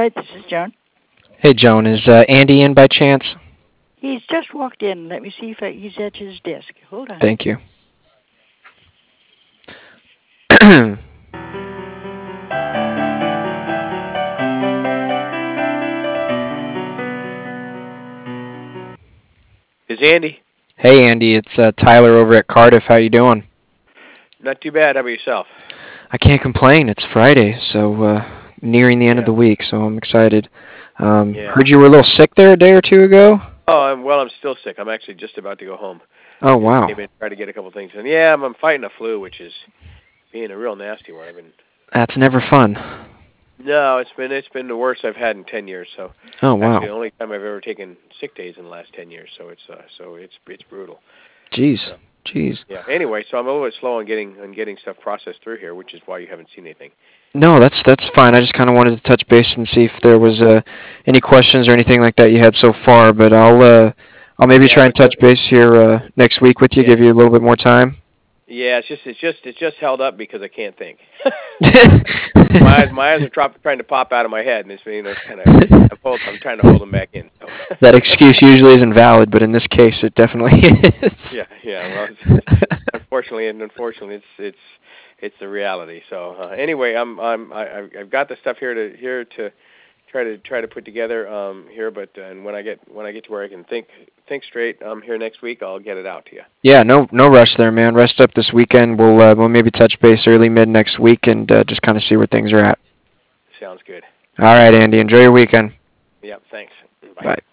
right, this is Joan. Hey, Joan, is Andy in by chance? He's just walked in. Let me see if he's at his desk. Hold on. Thank you. Is Andy? Hey, Andy, it's Tyler over at Cardiff. How you doing? Not too bad. How about yourself? I can't complain. It's Friday, so nearing the end of Yeah. the week, so I'm excited. Yeah. Heard you were a little sick there a day or two ago. Oh, I'm still sick. I'm actually just about to go home. Oh, Just wow. came in to try to get a couple things in. Yeah, I'm fighting a flu, which is being a real nasty one. That's never fun. No, it's been the worst I've had in 10 years. So Oh, actually, wow. the only time I've ever taken sick days in the last 10 years. So it's brutal. Jeez. So, Jeez. yeah. Anyway, so I'm a little bit slow on getting stuff processed through here, which is why you haven't seen anything. No, that's fine. I just kind of wanted to touch base and see if there was any questions or anything like that you had so far. But I'll maybe Yeah, try and but touch base here next week with you, yeah, give you a little bit more time. yeah. It's just held up because I can't think. My eyes are trying to pop out of my head, and it's kind of I'm trying to hold them back in. So. That excuse usually isn't valid, but in this case, it definitely is. Yeah. Well, unfortunately, it's the reality. So anyway, I've got the stuff here to try to put together here, but and when I get to where I can think straight here next week, I'll get it out to you. Yeah, no rush there, man. Rest up this weekend. We'll maybe touch base early mid next week and just kind of see where things are at. Sounds good. All right, Andy. Enjoy your weekend. Yep. Thanks. Bye. Bye.